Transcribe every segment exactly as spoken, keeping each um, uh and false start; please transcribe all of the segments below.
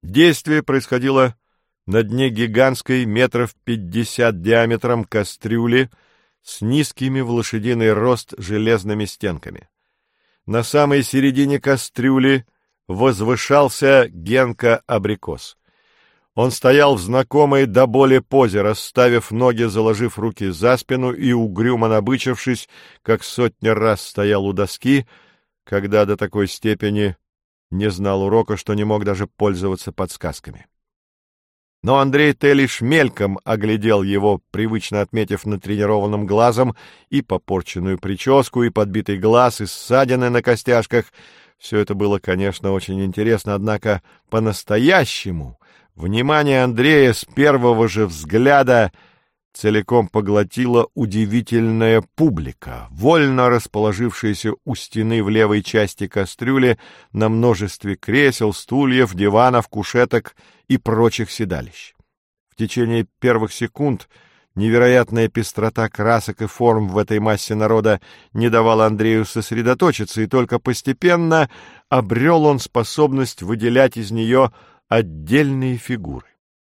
Действие происходило на дне гигантской метров пятьдесят диаметром кастрюли с низкими в лошадиный рост железными стенками. На самой середине кастрюли возвышался Генка-абрикос. Он стоял в знакомой до боли позе, расставив ноги, заложив руки за спину и угрюмо набычившись, как сотни раз стоял у доски, когда до такой степени не знал урока, что не мог даже пользоваться подсказками. Но Андрей Т. лишь мельком оглядел его, привычно отметив натренированным глазом и попорченную прическу, и подбитый глаз, и ссадины на костяшках. Все это было, конечно, очень интересно, однако по-настоящему внимание Андрея с первого же взгляда целиком поглотила удивительная публика, вольно расположившаяся у стены в левой части кастрюли на множестве кресел, стульев, диванов, кушеток и прочих седалищ. В течение первых секунд невероятная пестрота красок и форм в этой массе народа не давала Андрею сосредоточиться, и только постепенно обрел он способность выделять из нее отдельные фигуры.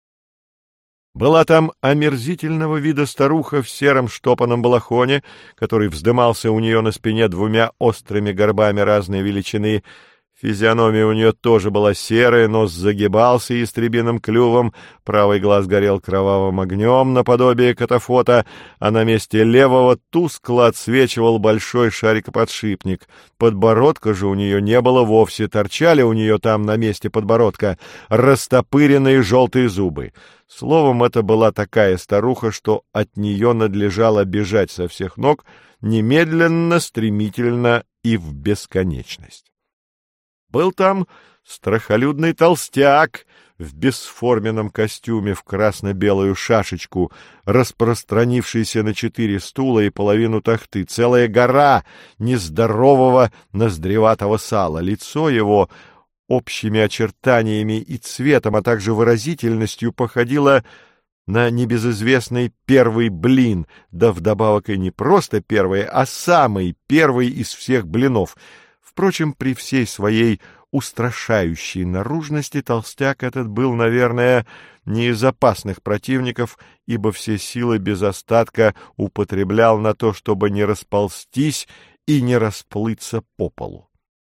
Была там омерзительного вида старуха в сером штопаном балахоне, который вздымался у нее на спине двумя острыми горбами разной величины. Физиономия у нее тоже была серая, нос загибался истребиным клювом, правый глаз горел кровавым огнем наподобие катафота, а на месте левого тускло отсвечивал большой шарикоподшипник. Подбородка же у нее не было вовсе, торчали у нее там на месте подбородка растопыренные желтые зубы. Словом, это была такая старуха, что от нее надлежало бежать со всех ног немедленно, стремительно и в бесконечность. Был там страхолюдный толстяк в бесформенном костюме в красно-белую шашечку, распространившийся на четыре стула и половину тахты, целая гора нездорового ноздреватого сала. Лицо его общими очертаниями и цветом, а также выразительностью походило на небезызвестный первый блин, да вдобавок и не просто первый, а самый первый из всех блинов. Впрочем, при всей своей устрашающей наружности толстяк этот был, наверное, не из опасных противников, ибо все силы без остатка употреблял на то, чтобы не расползтись и не расплыться по полу.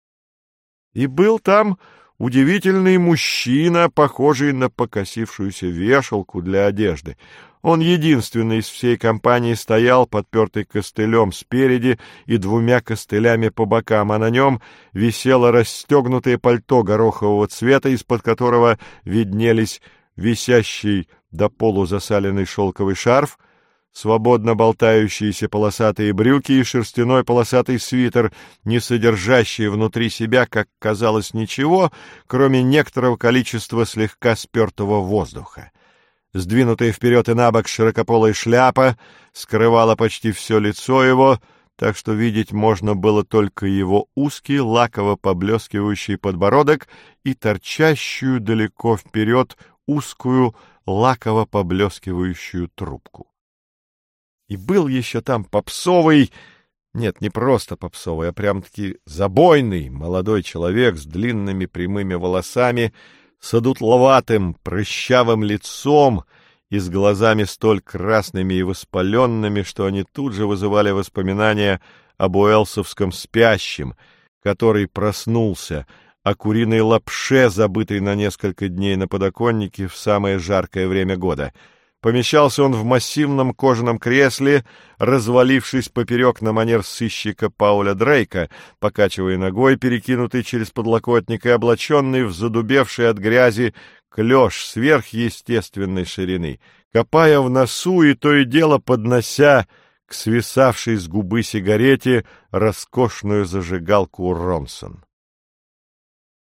И был там удивительный мужчина, похожий на покосившуюся вешалку для одежды. Он единственный из всей компании стоял, подпертый костылем спереди и двумя костылями по бокам, а на нем висело расстегнутое пальто горохового цвета, из-под которого виднелись висящий до полу засаленный шелковый шарф, свободно болтающиеся полосатые брюки и шерстяной полосатый свитер, не содержащий внутри себя, как казалось, ничего, кроме некоторого количества слегка спертого воздуха. Сдвинутая вперед и набок широкополая шляпа скрывала почти все лицо его, так что видеть можно было только его узкий, лаково поблескивающий подбородок и торчащую далеко вперед узкую, лаково поблескивающую трубку. И был еще там попсовый, нет, не просто попсовый, а прям-таки забойный молодой человек с длинными прямыми волосами, с одутловатым, прыщавым лицом и с глазами столь красными и воспаленными, что они тут же вызывали воспоминания об уэлсовском спящем, который проснулся, о куриной лапше, забытой на несколько дней на подоконнике в самое жаркое время года. Помещался он в массивном кожаном кресле, развалившись поперек на манер сыщика Пауля Дрейка, покачивая ногой, перекинутый через подлокотник, и облаченный в задубевший от грязи клеш сверхъестественной ширины, копая в носу и то и дело поднося к свисавшей с губы сигарете роскошную зажигалку Ронсон.